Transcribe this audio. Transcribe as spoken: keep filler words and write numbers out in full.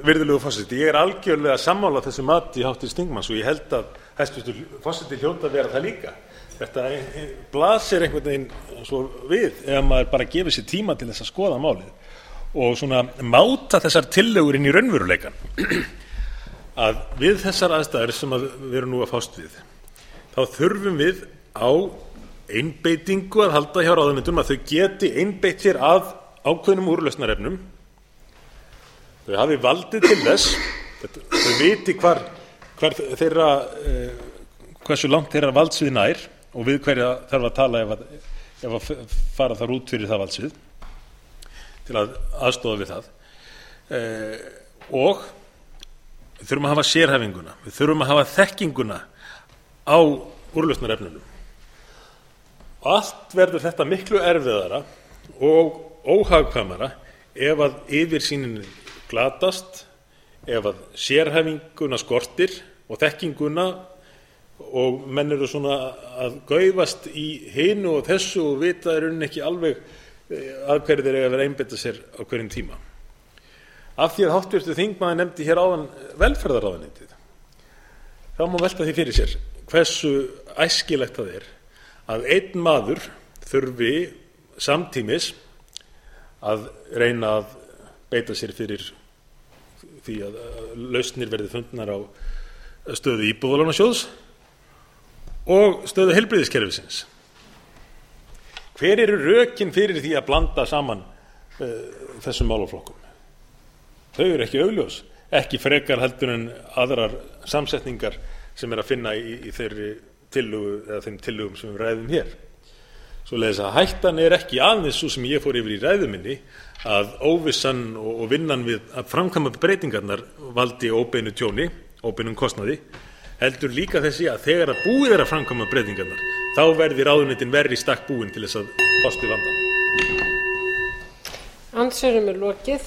virðulegur forseti, ég er algjörlega sammála þessu mati háttvirts þingmanns og ég held að hæstvirtur forseti hljóti að vera það líka. Þetta blasir einhvern veginn svo við ef maður bara gefur sér tíma til þess að skoða málið og svona máta þessar tillögur inn í raunveruleikann. Að við þessar aðstæður sem að við erum nú að fást við, þá þurfum við á einbeitingu að halda hjá ráðuneytum, að þau geti einbeitt sér að ákveðnum úrlausnarefnum. Þau hafi valdið til þess, þau viti hvar, hvar þeirra, eh, hversu langt þeirra valdsvið nær og við hverja þarf að tala ef að, ef að fara þar út fyrir það valdsvið til að aðstofa við það. Eh, og við þurfum að hafa sérhæfinguna, við þurfum að hafa þekkinguna á úrlausnarefnunum. Allt verður þetta miklu erfiðara og óhagkvæmara ef að yfirsýnin glatast, ef að sérhæfinguna skortir og þekkinguna og menn eru svona að gaufast í hinu og þessu og vita í rauninni ekki alveg að hverju þeir eiga að vera að einbeita sér á hverjum tíma. Af því að háttvirtur þingmaður nefndi hér áðan velferðarráðuneytið, þá má velta því fyrir sér hversu æskilegt það er að einn maður þurfi samtímis að reyna að beita sér fyrir því að lausnir verði fundnar á stöðu íbúðalánasjóðs og stöðu heilbrigðiskerfisins. Hver eru rökin fyrir því að blanda saman uh, þessum málaflokkum? Þau eru ekki augljós, ekki frekar heldur en aðrar samsetningar sem er að finna í, í þeirri tillögu eða þeim tillögum sem við ræðum hér. Svoleiðis að hættan er ekki aðeins svo sem ég fór yfir í ræðu minni að óvissan og vinnan við að framkvæma breytingarnar valdi óbeinu tjóni, óbeinum kostnaði, heldur líka þessi að þegar að búið er að framkvæma breytingarnar, þá verði ráðuneytin verri í stakk búin til þess að fást við vandann. Andsvörum er lokið.